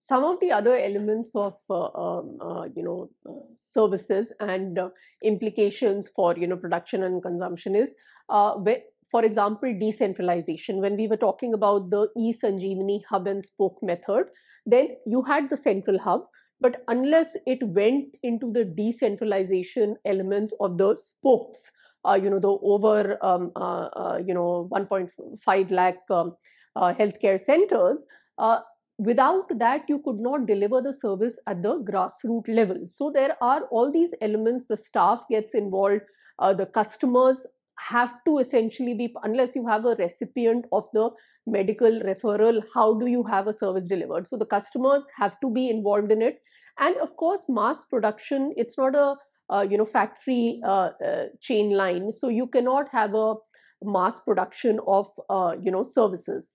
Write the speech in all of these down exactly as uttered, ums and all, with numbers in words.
some of the other elements of uh, um, uh, you know uh, services and uh, implications for you know production and consumption is, uh, where, for example, decentralization. When we were talking about the e-Sanjeevani hub and spoke method, then you had the central hub, but unless it went into the decentralization elements of the spokes, uh, you know the over um, uh, uh, you know one point five lakh um, uh, healthcare centers. Uh, Without that, you could not deliver the service at the grassroots level. So there are all these elements. The staff gets involved, uh, the customers have to essentially be, unless you have a recipient of the medical referral, how do you have a service delivered? So the customers have to be involved in it. And of course, mass production, it's not a uh, you know factory uh, uh, chain line, so you cannot have a mass production of uh, you know services.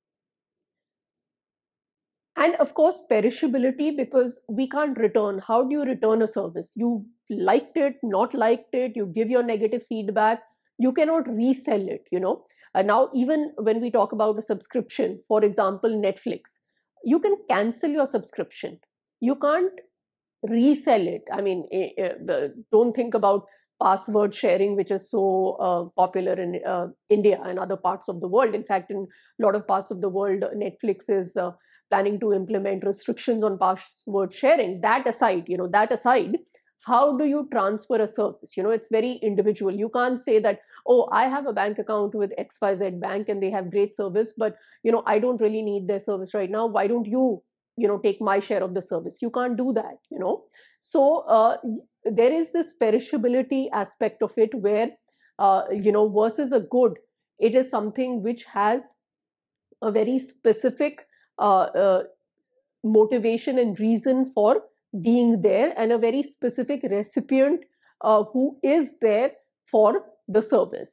And of course, perishability, because we can't return. How do you return a service? You liked it, not liked it, you give your negative feedback, you cannot resell it, you know. And now, even when we talk about a subscription, for example, Netflix, you can cancel your subscription. You can't resell it. I mean, don't think about password sharing, which is so uh, popular in uh, India and other parts of the world. In fact, in a lot of parts of the world, Netflix is uh, planning to implement restrictions on password sharing. That aside, you know, that aside, how do you transfer a service? You know, it's very individual. You can't say that, oh, I have a bank account with X Y Z bank and they have great service, but, you know, I don't really need their service right now. Why don't you, you know, take my share of the service? You can't do that, you know. So uh, there is this perishability aspect of it where, uh, you know, versus a good, it is something which has a very specific Uh, uh, motivation and reason for being there, and a very specific recipient uh, who is there for the service.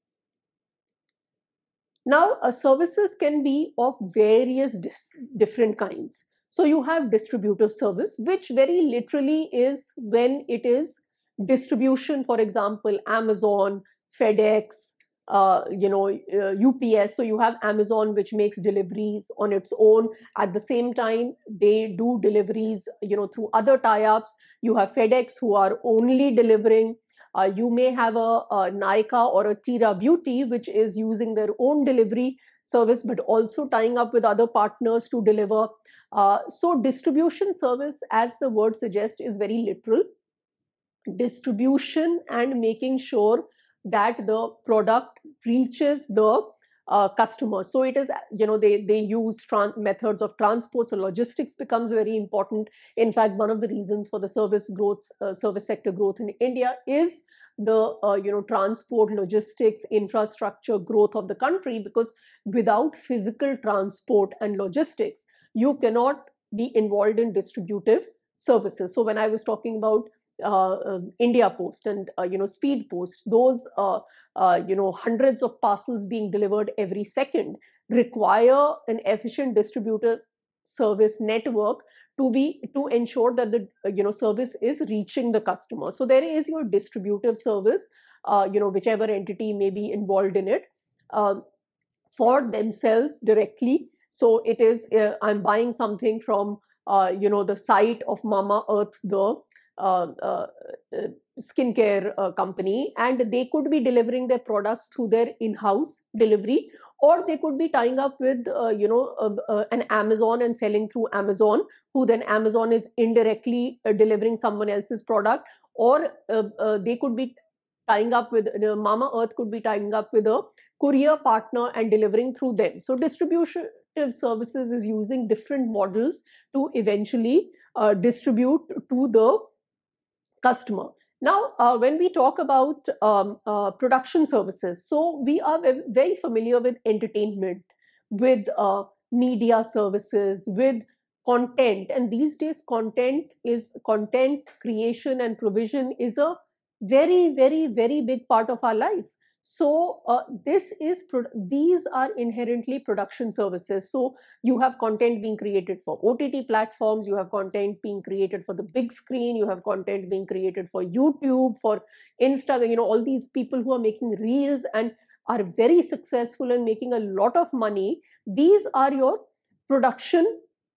Now, uh, services can be of various different kinds. So you have distributive service, which very literally is when it is distribution, for example, Amazon, FedEx, uh, you know, uh, U P S. So you have Amazon, which makes deliveries on its own. At the same time, they do deliveries, you know, through other tie-ups. You have FedEx, who are only delivering. Uh, you may have a, a Nykaa or a Tira Beauty, which is using their own delivery service, but also tying up with other partners to deliver. Uh, so distribution service, as the word suggests, is very literal. Distribution and making sure that the product reaches the uh, customer. So it is, you know, they, they use trans methods of transport. So logistics becomes very important. In fact, one of the reasons for the service growth, uh, service sector growth in India is the, uh, you know, transport, logistics, infrastructure growth of the country, because without physical transport and logistics, you cannot be involved in distributive services. So when I was talking about Uh, uh, India Post and uh, you know Speed Post, those uh, uh, you know hundreds of parcels being delivered every second require an efficient distributor service network to be to ensure that the uh, you know service is reaching the customer. So there is your distributive service, uh, you know whichever entity may be involved in it, uh, for themselves directly. So it is, uh, I'm buying something from uh, you know the site of Mama Earth, the Uh, uh, uh, skincare uh, company, and they could be delivering their products through their in-house delivery, or they could be tying up with uh, you know uh, uh, an Amazon and selling through Amazon, who then Amazon is indirectly uh, delivering someone else's product, or uh, uh, they could be tying up with uh, Mama Earth could be tying up with a courier partner and delivering through them. So distributive services is using different models to eventually uh, distribute to the customer. Now, uh, when we talk about um, uh, production services, so we are very familiar with entertainment, with uh, media services, with content. And these days, content is content creation and provision is a very, very, very big part of our life. So uh, this is these are inherently production services. So you have content being created for O T T platforms, you have content being created for the big screen, you have content being created for YouTube, for Instagram, you know, all these people who are making reels and are very successful and making a lot of money. These are your production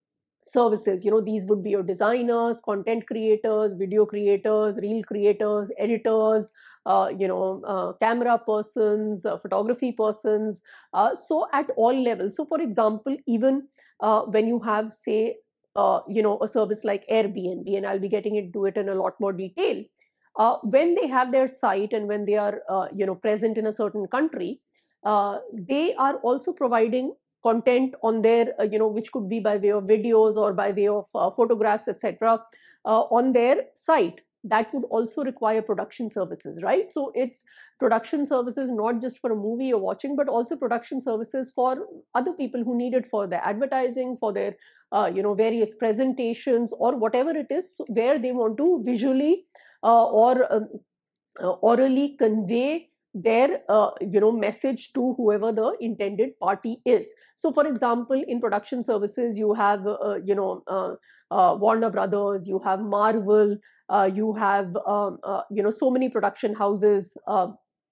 services. You know, these would be your designers, content creators, video creators, reel creators, editors, uh, you know, uh, camera persons, uh, photography persons. Uh, so at all levels. So for example, even uh, when you have, say, uh, you know, a service like Airbnb, and I'll be getting into it in a lot more detail. Uh, when they have their site and when they are, uh, you know, present in a certain country, uh, they are also providing content on their, uh, you know, which could be by way of videos or by way of uh, photographs, et cetera, uh, on their site. That would also require production services, right? So it's production services not just for a movie you're watching, but also production services for other people who need it for their advertising, for their, uh, you know, various presentations or whatever it is, where they want to visually uh, or um, uh, orally convey their uh, you know message to whoever the intended party is. So for example, in production services you have uh, you know uh, uh, Warner Brothers, you have Marvel, uh, you have um, uh, you know so many production houses, uh,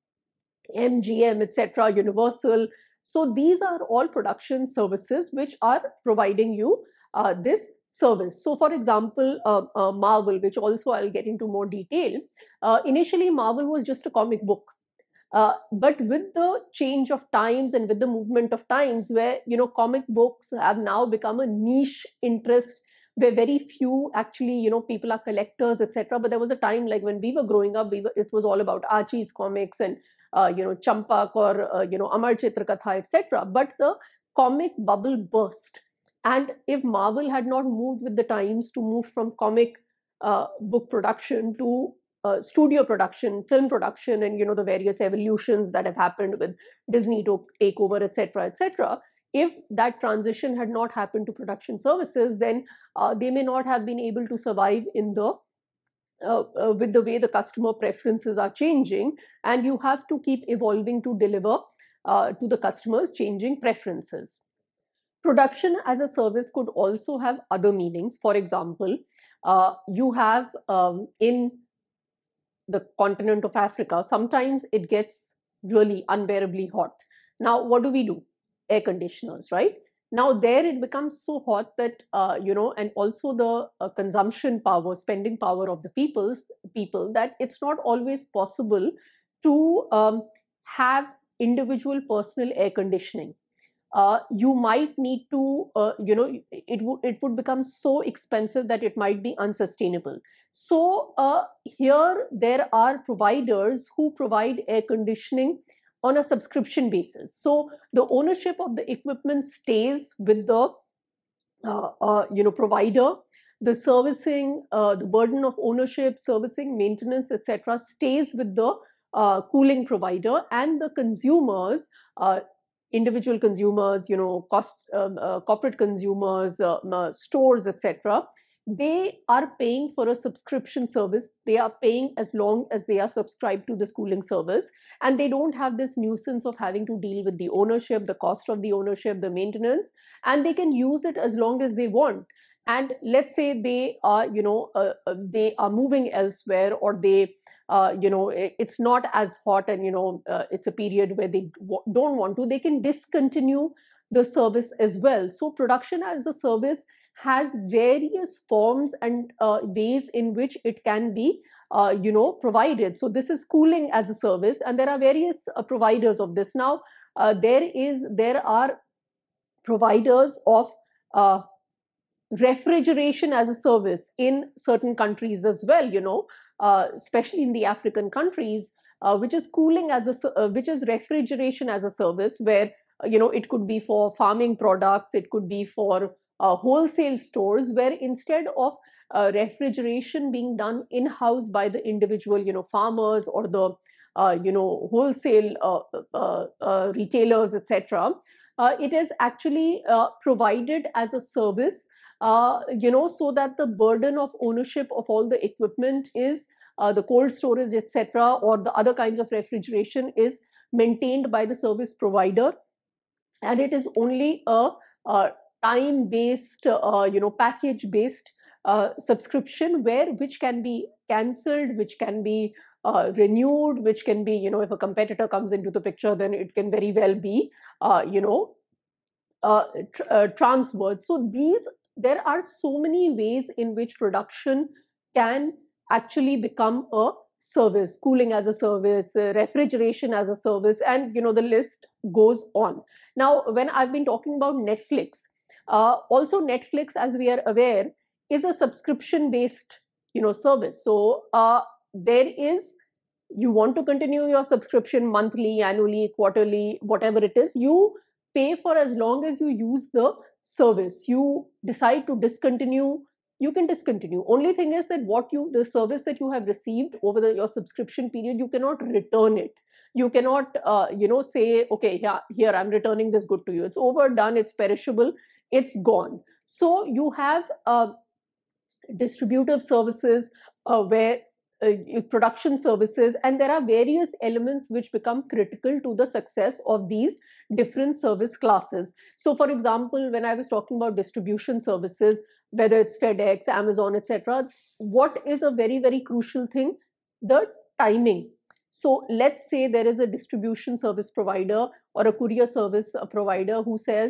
M G M, et cetera, Universal. So these are all production services which are providing you uh, this service. So for example, uh, uh, Marvel, which also I'll get into more detail. Uh, initially, Marvel was just a comic book. Uh, but with the change of times and with the movement of times, where you know comic books have now become a niche interest, where very few actually you know people are collectors, et cetera. But there was a time like when we were growing up, we were, it was all about Archie's comics and uh, you know Champak or uh, you know Amar Chitrakatha, et cetera. But the comic bubble burst, and if Marvel had not moved with the times to move from comic uh, book production to uh, studio production, film production, and you know the various evolutions that have happened with Disney to takeover, et cetera, et cetera. If that transition had not happened to production services, then uh, they may not have been able to survive in the uh, uh, with the way the customer preferences are changing, and you have to keep evolving to deliver uh, to the customers' changing preferences. Production as a service could also have other meanings. For example, uh, you have um, in the continent of Africa, sometimes it gets really unbearably hot. Now, what do we do? Air conditioners, right? Now, there it becomes so hot that, uh, you know, and also the uh, consumption power, spending power of the people's, people, that it's not always possible to um, have individual personal air conditioning. Uh, you might need to, uh, you know, it would it would become so expensive that it might be unsustainable. So uh, here there are providers who provide air conditioning on a subscription basis. So the ownership of the equipment stays with the uh, uh, you know provider. The servicing, uh, the burden of ownership, servicing, maintenance, et cetera, stays with the uh, cooling provider, and the consumers, uh, individual consumers, you know, cost um, uh, corporate consumers, uh, uh, stores, et cetera. They are paying for a subscription service. They are paying as long as they are subscribed to this cooling service, and they don't have this nuisance of having to deal with the ownership, the cost of the ownership, the maintenance, and they can use it as long as they want. And let's say they are, you know, uh, uh, they are moving elsewhere, or they uh, you know, it's not as hot, and you know, uh, it's a period where they don't want to, they can discontinue the service as well. So production as a service has various forms and uh, ways in which it can be, uh, you know, provided. So this is cooling as a service, and there are various uh, providers of this. Now, uh, there is there are providers of uh, refrigeration as a service in certain countries as well, you know, uh, especially in the African countries, uh, which is cooling as a, uh, which is refrigeration as a service, where, uh, you know, it could be for farming products, it could be for uh, wholesale stores, where instead of uh, refrigeration being done in-house by the individual, you know, farmers or the, uh, you know, wholesale uh, uh, uh, retailers, et cetera, uh, it is actually uh, provided as a service, uh, you know, so that the burden of ownership of all the equipment is uh, the cold storage, et cetera, or the other kinds of refrigeration is maintained by the service provider, and it is only a, a time-based, uh, you know, package-based uh, subscription, where which can be cancelled, which can be uh, renewed, which can be, you know, if a competitor comes into the picture, then it can very well be, uh, you know, uh, tr uh, transferred. So these there are so many ways in which production can actually become a service, cooling as a service, uh, refrigeration as a service, and you know the list goes on. Now, when I've been talking about Netflix, uh, also Netflix, as we are aware, is a subscription-based you know service. So uh, there is, you want to continue your subscription monthly, annually, quarterly, whatever it is, you pay for as long as you use the service. You decide to discontinue, you can discontinue. Only thing is that what you, the service that you have received over the, your subscription period, you cannot return it. You cannot, uh, you know, say, okay, yeah, here I'm returning this good to you. It's over, done, it's perishable, it's gone. So you have uh, distributive services uh, where uh, production services, and there are various elements which become critical to the success of these different service classes. So for example, when I was talking about distribution services, whether it's FedEx, Amazon, et cetera, what is a very, very crucial thing? The timing. So let's say there is a distribution service provider or a courier service provider who says,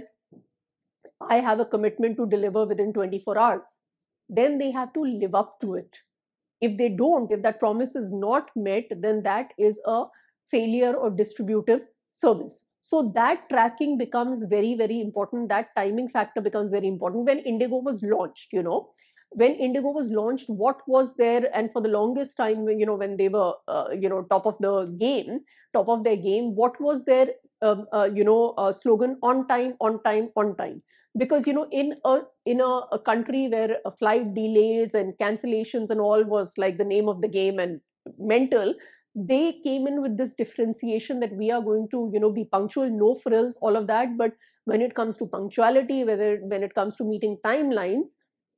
I have a commitment to deliver within twenty-four hours. Then they have to live up to it. If they don't, if that promise is not met, then that is a failure of distributive service. So that tracking becomes very, very important. That timing factor becomes very important. When Indigo was launched, you know, when Indigo was launched, what was there? And for the longest time, you know, when they were, uh, you know, top of the game, top of their game, what was their, um, uh, you know, uh, slogan? On time, on time, on time. Because you know, in a in a, a country where a flight delays and cancellations and all was like the name of the game and mental, they came in with this differentiation that we are going to you know be punctual, no frills, all of that. But when it comes to punctuality, whether when it comes to meeting timelines,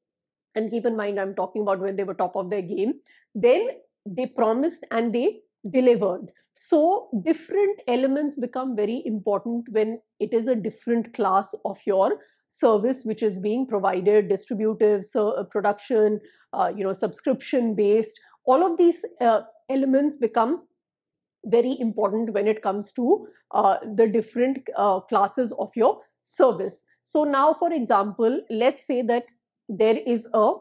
and keep in mind I'm talking about when they were top of their game, then they promised and they delivered. So different elements become very important when it is a different class of your service which is being provided, distributive, so production, uh, you know, subscription based. All of these uh, elements become very important when it comes to uh, the different uh, classes of your service. So now, for example, let's say that there is a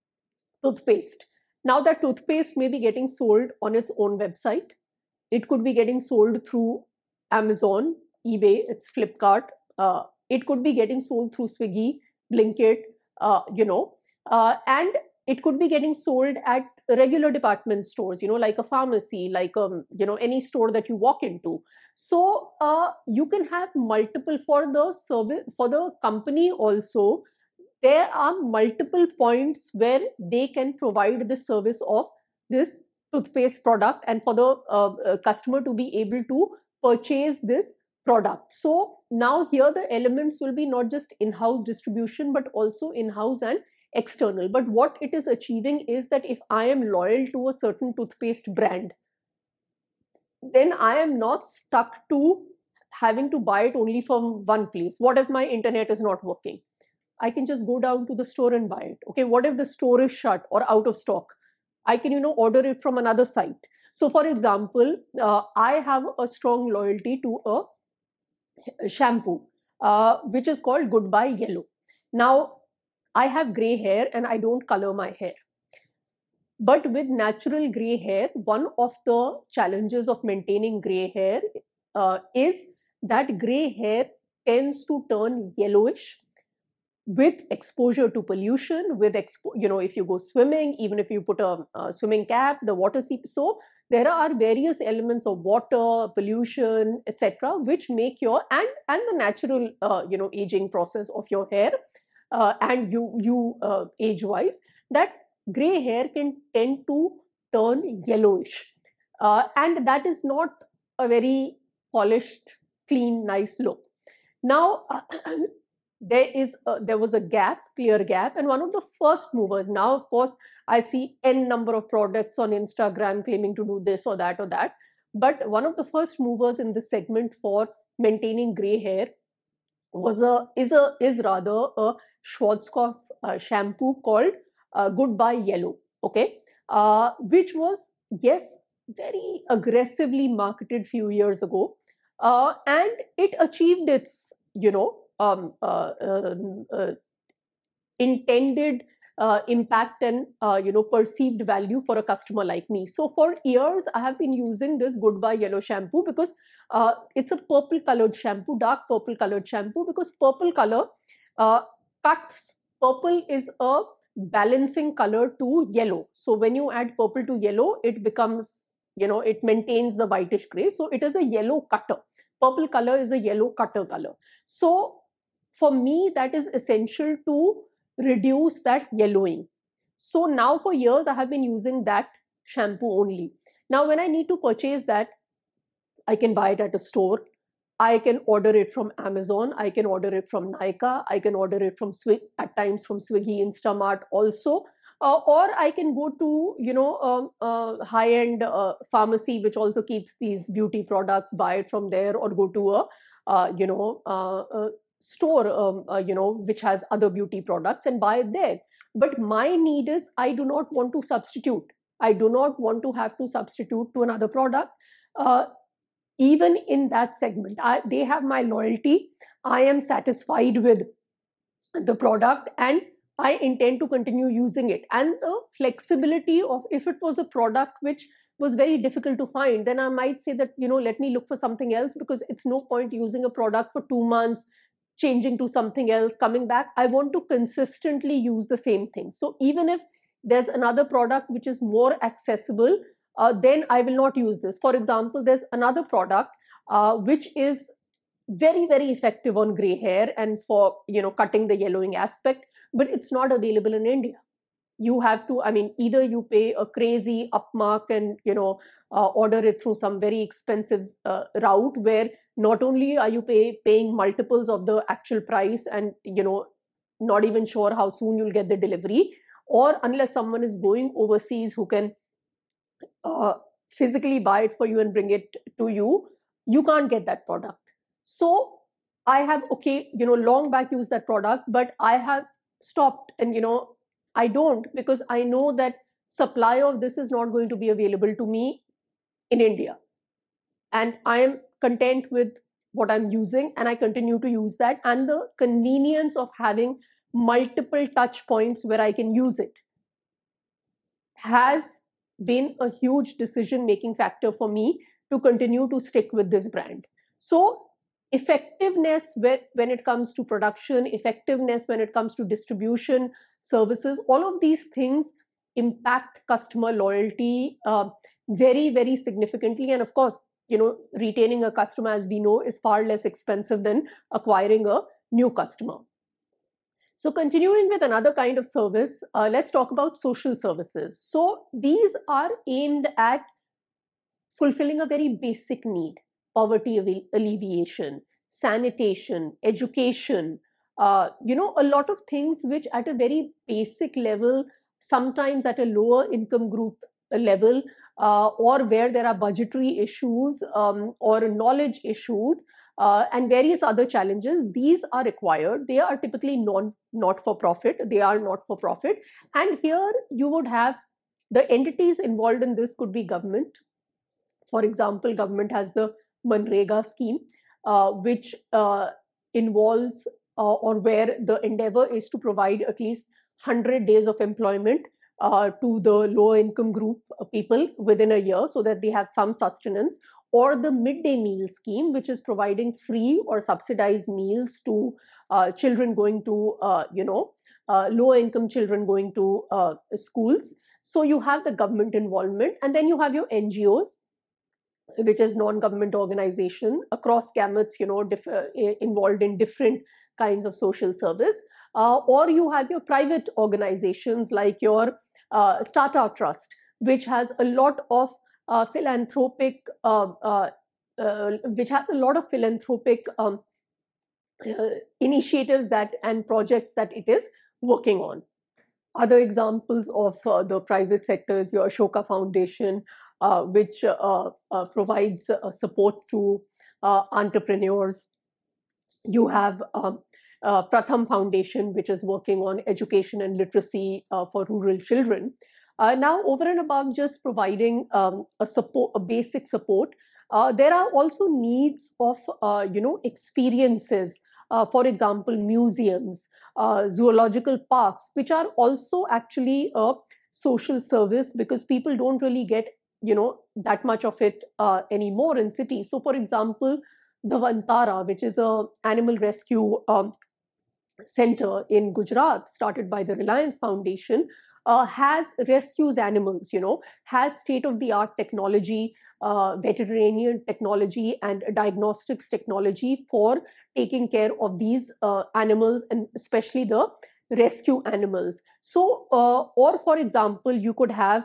toothpaste. Now that toothpaste may be getting sold on its own website. It could be getting sold through Amazon, eBay, it's Flipkart. Uh, it could be getting sold through Swiggy, Blinkit, uh, you know, uh, and it could be getting sold at regular department stores, you know, like a pharmacy, like, um, you know, any store that you walk into. So uh, you can have multiple for the service, for the company also. There are multiple points where they can provide the service of this toothpaste product and for the uh, uh, customer to be able to purchase this product. So now here the elements will be not just in-house distribution, but also in-house and external. But what it is achieving is that if I am loyal to a certain toothpaste brand, then I am not stuck to having to buy it only from one place. What if my internet is not working? I can just go down to the store and buy it. Okay, what if the store is shut or out of stock? I can, you know, order it from another site. So for example, uh, I have a strong loyalty to a shampoo, uh, which is called Goodbye Yellow. Now, I have gray hair and I don't color my hair. But with natural gray hair, one of the challenges of maintaining gray hair uh, is that gray hair tends to turn yellowish with exposure to pollution, with expo you know, if you go swimming, even if you put a, a swimming cap, the water seeps. So there are various elements of water, pollution, et cetera, which make your and and the natural uh, you know aging process of your hair uh, and you you uh, age wise, that gray hair can tend to turn yellowish, uh, and that is not a very polished, clean, nice look. Now. There is a, there was a gap, clear gap, and one of the first movers. Now, of course, I see n number of products on Instagram claiming to do this or that or that. But one of the first movers in this segment for maintaining gray hair was a is a is rather a Schwarzkopf uh, shampoo called uh, Goodbye Yellow. Okay, uh, which was yes very aggressively marketed few years ago, uh, and it achieved its you know. Um, uh, uh, uh, intended uh, impact and uh, you know perceived value for a customer like me. So for years I have been using this Goodbye Yellow shampoo because uh, it's a purple colored shampoo, dark purple colored shampoo, because purple color uh, cuts. Purple is a balancing color to yellow. So when you add purple to yellow, it becomes, you know, it maintains the whitish gray. So it is a yellow cutter. Purple color is a yellow cutter color. So for me, that is essential to reduce that yellowing. So now for years, I have been using that shampoo only. Now, when I need to purchase that, I can buy it at a store. I can order it from Amazon. I can order it from Nykaa. I can order it from Swig, at times from Swiggy, Instamart also. Uh, or I can go to, you know, um, uh, high-end uh, pharmacy, which also keeps these beauty products, buy it from there, or go to a, uh, you know, uh, uh, store, um, uh, you know, which has other beauty products and buy it there. But my need is, I do not want to substitute. I do not want to have to substitute to another product. Uh, even in that segment, I, they have my loyalty. I am satisfied with the product and I intend to continue using it. And the flexibility of, if it was a product which was very difficult to find, then I might say that, you know, let me look for something else, because it's no point using a product for two months, changing to something else, coming back. I want to consistently use the same thing. So even if there's another product which is more accessible, uh, then I will not use this. For example, there's another product uh, which is very, very effective on gray hair and for, you know, cutting the yellowing aspect, but it's not available in India. You have to, I mean, either you pay a crazy upmark and, you know, uh, order it through some very expensive uh, route where not only are you pay, paying multiples of the actual price and, you know, not even sure how soon you'll get the delivery, or unless someone is going overseas who can uh, physically buy it for you and bring it to you, you can't get that product. So I have, okay, you know, long back used that product, but I have stopped, and, you know, I don't, because I know that supply of this is not going to be available to me in India. And I am content with what I'm using, and I continue to use that. And the convenience of having multiple touch points where I can use it has been a huge decision-making factor for me to continue to stick with this brand. So effectiveness when it comes to production, effectiveness when it comes to distribution, services, all of these things impact customer loyalty uh, very, very significantly. And of course, you know, retaining a customer, as we know, is far less expensive than acquiring a new customer. So continuing with another kind of service, uh, let's talk about social services. So these are aimed at fulfilling a very basic need: poverty alleviation, sanitation, education, uh, you know, a lot of things which at a very basic level, sometimes at a lower income group level, uh, or where there are budgetary issues um, or knowledge issues, uh, and various other challenges, these are required. They are typically non, not for profit. They are not for profit. And here you would have the entities involved in this could be government. For example, government has the Manrega scheme, uh, which uh, involves uh, or where the endeavor is to provide at least one hundred days of employment uh, to the lower income group uh, people within a year, so that they have some sustenance. Or the midday meal scheme, which is providing free or subsidized meals to uh, children going to, uh, you know, uh, lower income children going to uh, schools. So you have the government involvement, and then you have your N G Os, which is non-government organization across gamuts, you know, uh, involved in different kinds of social service. Uh, or you have your private organizations like your uh, Tata Trust, which has a lot of uh, philanthropic, uh, uh, uh, which has a lot of philanthropic um, uh, initiatives that and projects that it is working on. Other examples of uh, the private sector is your Ashoka Foundation, uh, which uh, uh, provides uh, support to uh, entrepreneurs. You have um, uh, Pratham Foundation, which is working on education and literacy uh, for rural children. Uh, now, over and above just providing um, a support, a basic support, uh, there are also needs of, uh, you know, experiences uh, for example, museums, uh, zoological parks, which are also actually a social service, because people don't really get, you know, that much of it uh, anymore in cities. So, for example, the Vantara, which is a animal rescue um, center in Gujarat, started by the Reliance Foundation, uh, has rescues animals, you know, has state-of-the-art technology, uh, veterinarian technology and diagnostics technology for taking care of these uh, animals, and especially the rescue animals. So, uh, or for example, you could have,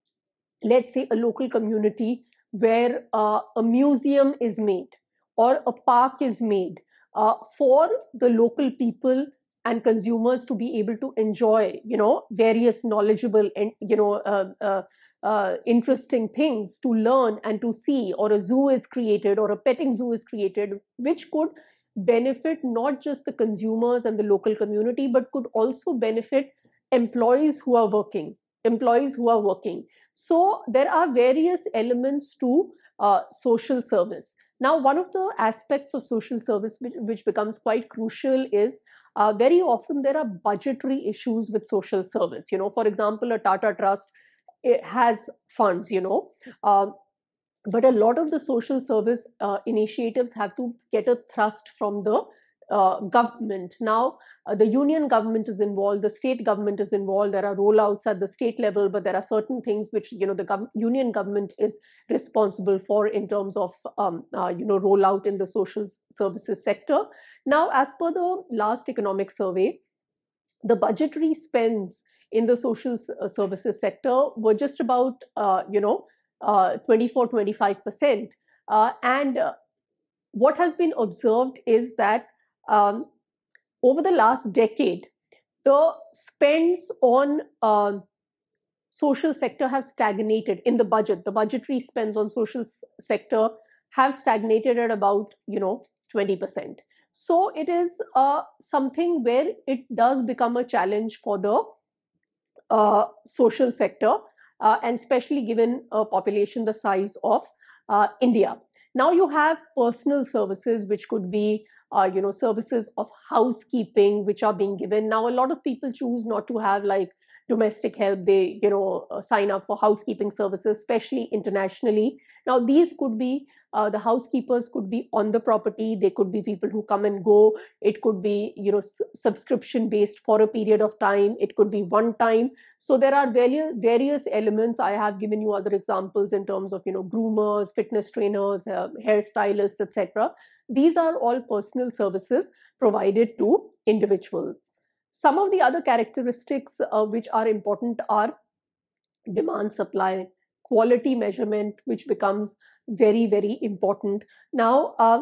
let's say, a local community where uh, a museum is made or a park is made uh, for the local people and consumers to be able to enjoy, you know, various knowledgeable and, you know, uh, uh, uh, interesting things to learn and to see, or a zoo is created or a petting zoo is created, which could benefit not just the consumers and the local community, but could also benefit employees who are working, employees who are working. So there are various elements to uh, social service. Now, one of the aspects of social service which, which becomes quite crucial is uh, very often there are budgetary issues with social service. You know, for example, a Tata Trust, it has funds, you know, uh, but a lot of the social service uh, initiatives have to get a thrust from the uh, government. Now, uh, the union government is involved, the state government is involved. There are rollouts at the state level, but there are certain things which, you know, the gov- union government is responsible for in terms of um, uh, you know, rollout in the social services sector. Now, as per the last economic survey, the budgetary spends in the social services sector were just about, uh, you know, uh, twenty-four, twenty-five percent. Uh, and uh, what has been observed is that um, over the last decade, the spends on um, social sector have stagnated in the budget. The budgetary spends on social sector have stagnated at about, you know, twenty percent. So it is uh, something where it does become a challenge for the uh, social sector, uh, and especially given a population the size of uh, India. Now you have personal services, which could be, uh, you know, services of housekeeping, which are being given. Now, a lot of people choose not to have like domestic help. They, you know, uh, sign up for housekeeping services, especially internationally. Now, these could be, uh, the housekeepers could be on the property. They could be people who come and go. It could be, you know, s- subscription based for a period of time. It could be one time. So there are various various elements. I have given you other examples in terms of, you know, groomers, fitness trainers, uh, hairstylists, et cetera. These are all personal services provided to individuals. Some of the other characteristics uh, which are important are demand supply, quality measurement, which becomes very, very important. Now, uh,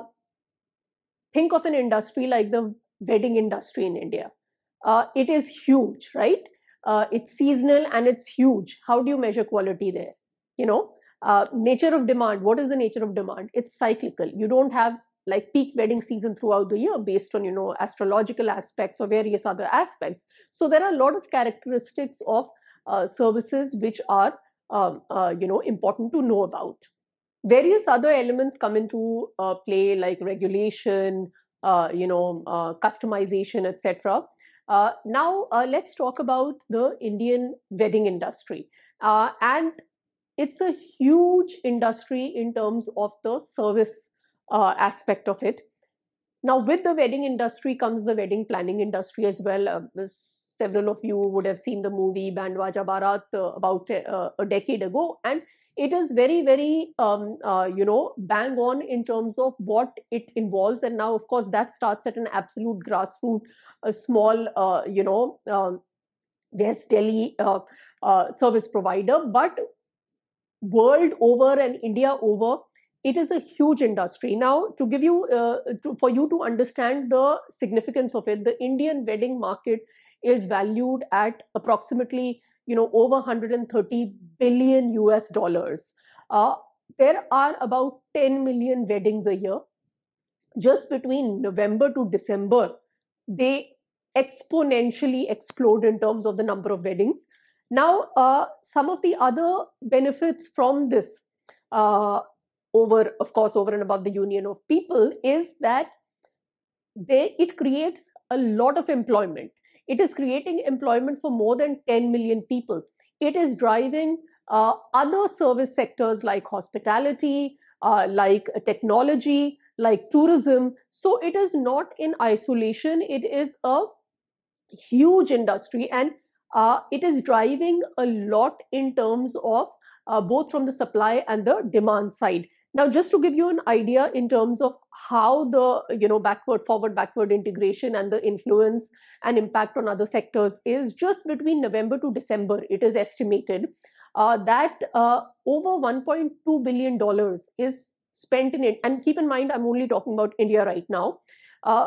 think of an industry like the wedding industry in India. Uh, it is huge, right? Uh, it's seasonal and it's huge. How do you measure quality there? You know, uh, nature of demand. What is the nature of demand? It's cyclical. You don't have like peak wedding season throughout the year based on, you know, astrological aspects or various other aspects. So there are a lot of characteristics of uh, services which are, um, uh, you know, important to know about. Various other elements come into uh, play, like regulation, uh, you know, uh, customization, et cetera. Uh, now, uh, let's talk about the Indian wedding industry. Uh, and it's a huge industry in terms of the service uh, aspect of it. Now, with the wedding industry comes the wedding planning industry as well. Uh, several of you would have seen the movie Band Baja Bharat uh, about uh, a decade ago, and it is very, very, um, uh, you know, bang on in terms of what it involves. And now, of course, that starts at an absolute grassroots, a small, uh, you know, um, West Delhi uh, uh, service provider, but world over and India over, it is a huge industry. Now, to give you, uh, to, for you to understand the significance of it, the Indian wedding market is valued at approximately, you know, over one hundred thirty billion U S dollars. Uh, there are about ten million weddings a year. Just between November to December, they exponentially explode in terms of the number of weddings. Now, uh, some of the other benefits from this, uh, over, of course, over and above the union of people, is that they it creates a lot of employment. It is creating employment for more than ten million people. It is driving uh, other service sectors like hospitality, uh, like technology, like tourism. So it is not in isolation. It is a huge industry, and uh, it is driving a lot in terms of uh, both from the supply and the demand side. Now, just to give you an idea in terms of how the you know backward forward backward integration and the influence and impact on other sectors is, just between November to December, it is estimated uh, that uh, over one point two billion dollars is spent in it. And keep in mind, I'm only talking about India right now. Uh,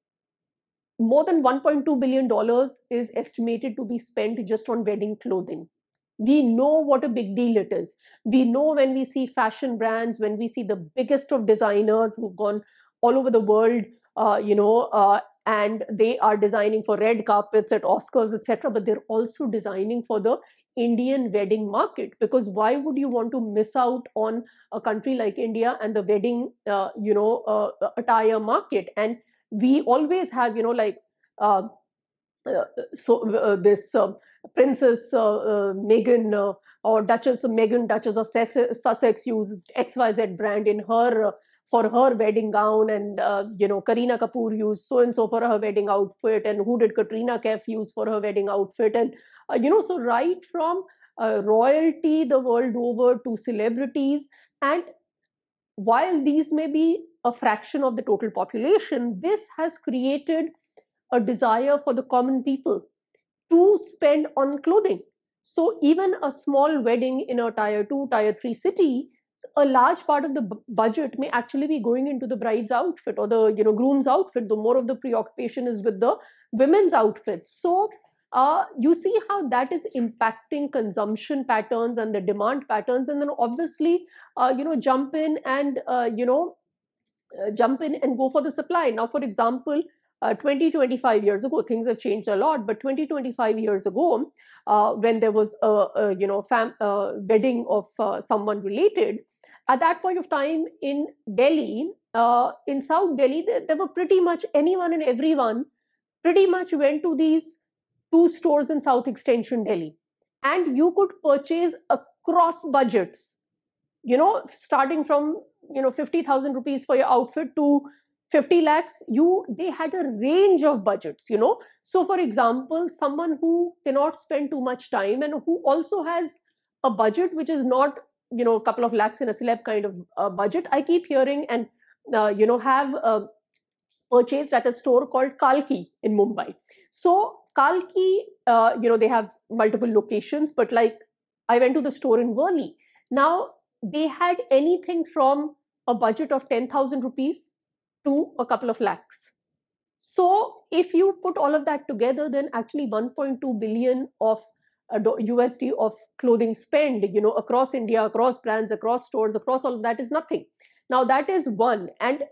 more than one point two billion dollars is estimated to be spent just on wedding clothing. We know what a big deal it is. We know when we see fashion brands, when we see the biggest of designers who've gone all over the world, uh, you know, uh, and they are designing for red carpets at Oscars, et cetera. But they're also designing for the Indian wedding market, because why would you want to miss out on a country like India and the wedding, uh, you know, uh, attire market? And we always have, you know, like uh, uh, so uh, this uh, Princess uh, uh, Meghan uh, or Duchess Meghan, Duchess of Sussex, used X Y Z brand in her uh, for her wedding gown, and uh, you know Kareena Kapoor used so and so for her wedding outfit, and who did Katrina Kaif use for her wedding outfit, and uh, you know so right from uh, royalty the world over to celebrities. And while these may be a fraction of the total population, this has created a desire for the common people to spend on clothing. So even a small wedding in a tier two, tier three city, a large part of the b- budget may actually be going into the bride's outfit or the you know groom's outfit. The more of the preoccupation is with the women's outfits. So uh, you see how that is impacting consumption patterns and the demand patterns, and then obviously uh, you know jump in and uh, you know uh, jump in and go for the supply. Now, for example, uh, twenty, twenty-five years ago, things have changed a lot, but twenty, twenty-five years ago, uh, when there was a, a you know fam- uh, wedding of uh, someone related, at that point of time in Delhi, uh, in South Delhi, there, there were pretty much anyone and everyone pretty much went to these two stores in South Extension Delhi, and you could purchase across budgets, you know starting from you know fifty thousand rupees for your outfit to fifty lakhs. You They had a range of budgets, you know so for example, someone who cannot spend too much time and who also has a budget which is not you know a couple of lakhs in a celeb kind of uh, budget, I keep hearing, and uh, you know have uh, purchased at a store called Kalki in Mumbai. So Kalki, uh, you know, they have multiple locations, but like I went to the store in Worli. Now they had anything from a budget of ten thousand rupees to a couple of lakhs. So if you put all of that together, then actually one point two billion of uh, U S D of clothing spend, you know, across India, across brands, across stores, across all of that is nothing. Now that is one. And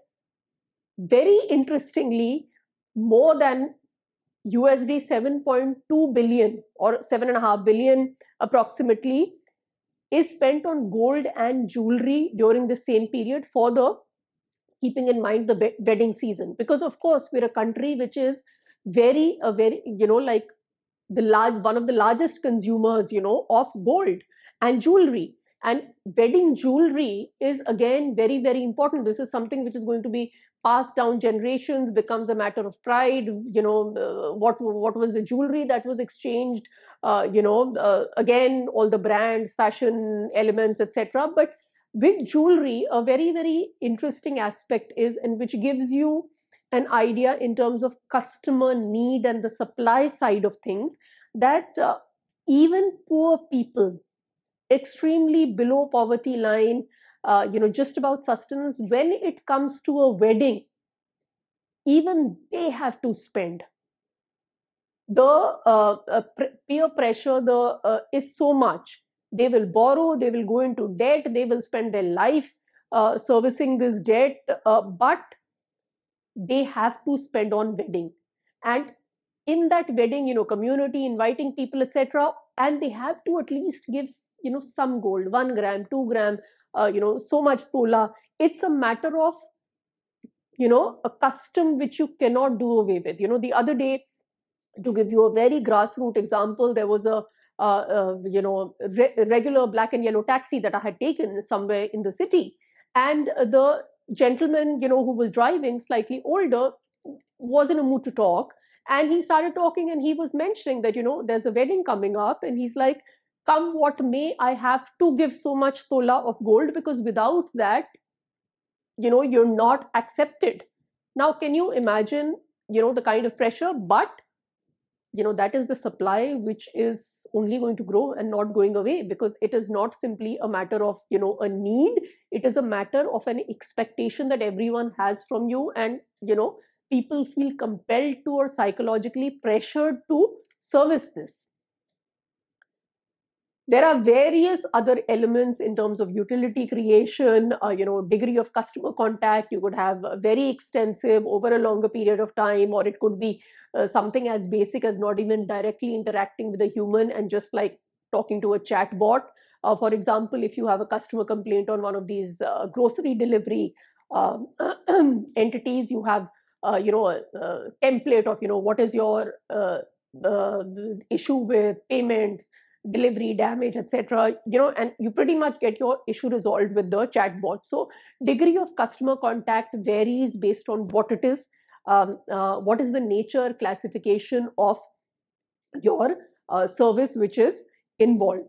very interestingly, more than U S D seven point two billion or seven point five billion approximately is spent on gold and jewelry during the same period, for the keeping in mind the wedding season. Because of course we're a country which is very a very you know like the large one of the largest consumers you know of gold and jewelry. And wedding jewelry is again very very important. This is something which is going to be passed down generations, becomes a matter of pride. you know uh, what what was the jewelry that was exchanged, uh, you know uh, again all the brands, fashion elements, etc. But with jewelry, a very very interesting aspect is, and which gives you an idea in terms of customer need and the supply side of things, that uh, even poor people, extremely below poverty line, uh, you know, just about sustenance, when it comes to a wedding, even they have to spend. The uh, uh, peer pressure the uh, is so much. They will borrow, they will go into debt, they will spend their life uh, servicing this debt, uh, but they have to spend on wedding. And in that wedding, you know community inviting people, etc., and they have to at least give you know some gold, one gram, two gram, uh, you know so much tola. It's a matter of you know, a custom which you cannot do away with. You know, the other day, to give you a very grassroots example, there was a uh, uh, you know re- regular black and yellow taxi that I had taken somewhere in the city, and the gentleman, you know, who was driving, slightly older, was in a mood to talk, and he started talking, and he was mentioning that, you know, there's a wedding coming up, and he's like, come what may, I have to give so much tola of gold, because without that, you know, you're not accepted. Now can you imagine, you know, the kind of pressure? But you know, that is the supply which is only going to grow and not going away, because it is not simply a matter of, you know, a need. It is a matter of an expectation that everyone has from you, and you know, people feel compelled to or psychologically pressured to service this. There are various other elements in terms of utility creation, uh, you know, degree of customer contact. You could have very extensive over a longer period of time, or it could be uh, something as basic as not even directly interacting with a human and just like talking to a chat bot. Uh, for example, if you have a customer complaint on one of these uh, grocery delivery um, entities, you have uh, you know, a, a template of, you know, what is your uh, uh, issue with payment, delivery, damage, et cetera. You know, and you pretty much get your issue resolved with the chatbot. So degree of customer contact varies based on what it is, um, uh, what is the nature classification of your uh, service which is involved.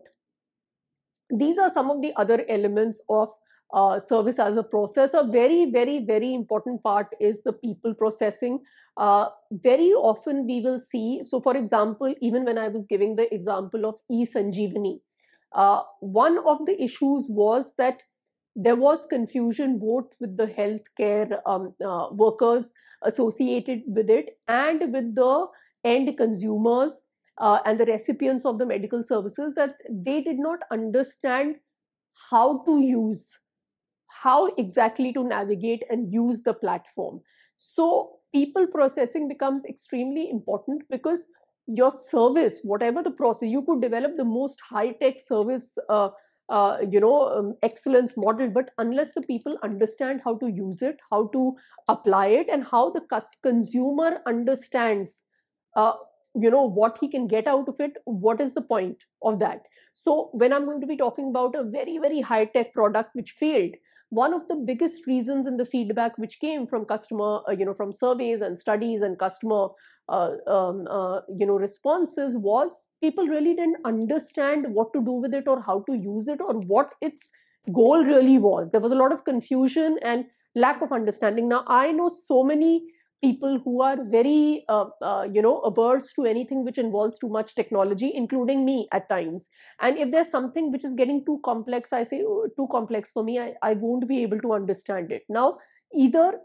These are some of the other elements of uh, service as a process. A very, very, very important part is the people processing. Uh, very often we will see, so for example, even when I was giving the example of eSanjeevani, uh, one of the issues was that there was confusion both with the healthcare um, uh, workers associated with it and with the end consumers uh, and the recipients of the medical services, that they did not understand how to use, how exactly to navigate and use the platform. So people processing becomes extremely important, because your service, whatever the process, you could develop the most high-tech service uh, uh, you know um, excellence model, but unless the people understand how to use it, how to apply it, and how the consumer understands uh, you know, what he can get out of it, what is the point of that? So when I'm going to be talking about a very, very high-tech product which failed, one of the biggest reasons in the feedback which came from customer, uh, you know, from surveys and studies and customer, uh, um, uh, you know, responses, was people really didn't understand what to do with it, or how to use it, or what its goal really was. There was a lot of confusion and lack of understanding. Now, I know so many people who are very, uh, uh, you know, averse to anything which involves too much technology, including me at times. And if there's something which is getting too complex, I say, oh, too complex for me, I, I won't be able to understand it. Now, either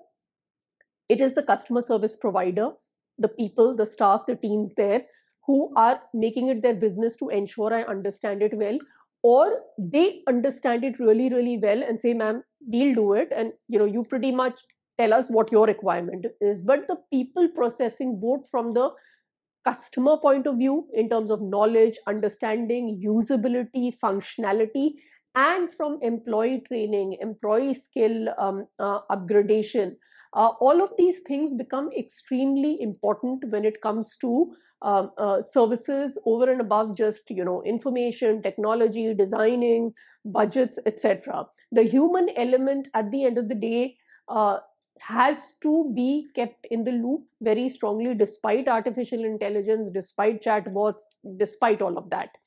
it is the customer service provider, the people, the staff, the teams there who are making it their business to ensure I understand it well, or they understand it really, really well and say, ma'am, we'll do it. And, you know, you pretty much tell us what your requirement is. But the people processing, both from the customer point of view in terms of knowledge, understanding, usability, functionality, and from employee training, employee skill um, uh, upgradation, uh, all of these things become extremely important when it comes to um, uh, services over and above just, you know, information, technology, designing, budgets, et cetera. The human element at the end of the day uh, has to be kept in the loop very strongly, despite artificial intelligence, despite chatbots, despite all of that.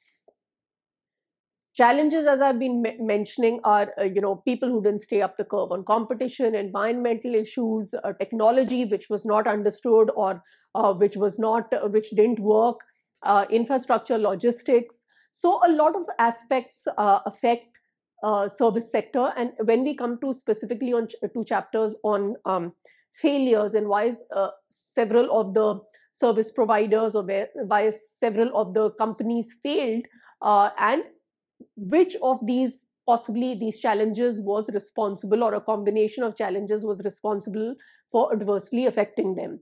Challenges, as I've been mentioning, are uh, you know, people who didn't stay up the curve on competition, environmental issues, uh, technology which was not understood, or uh, which was not, uh, which didn't work, uh, infrastructure, logistics. So a lot of aspects uh, affect uh, service sector. And when we come to specifically on ch two chapters on um, failures and why uh, several of the service providers, or where, why several of the companies failed, uh, and which of these possibly these challenges was responsible, or a combination of challenges was responsible for adversely affecting them.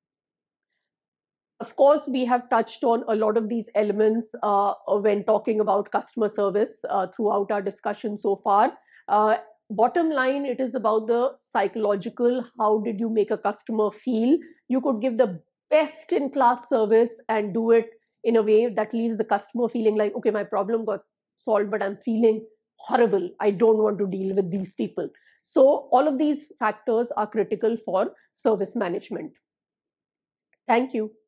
Of course, we have touched on a lot of these elements uh, when talking about customer service uh, throughout our discussion so far. Uh, bottom line, it is about the psychological. How did you make a customer feel? You could give the best in class service and do it in a way that leaves the customer feeling like, okay, my problem got solved, but I'm feeling horrible. I don't want to deal with these people. So all of these factors are critical for service management. Thank you.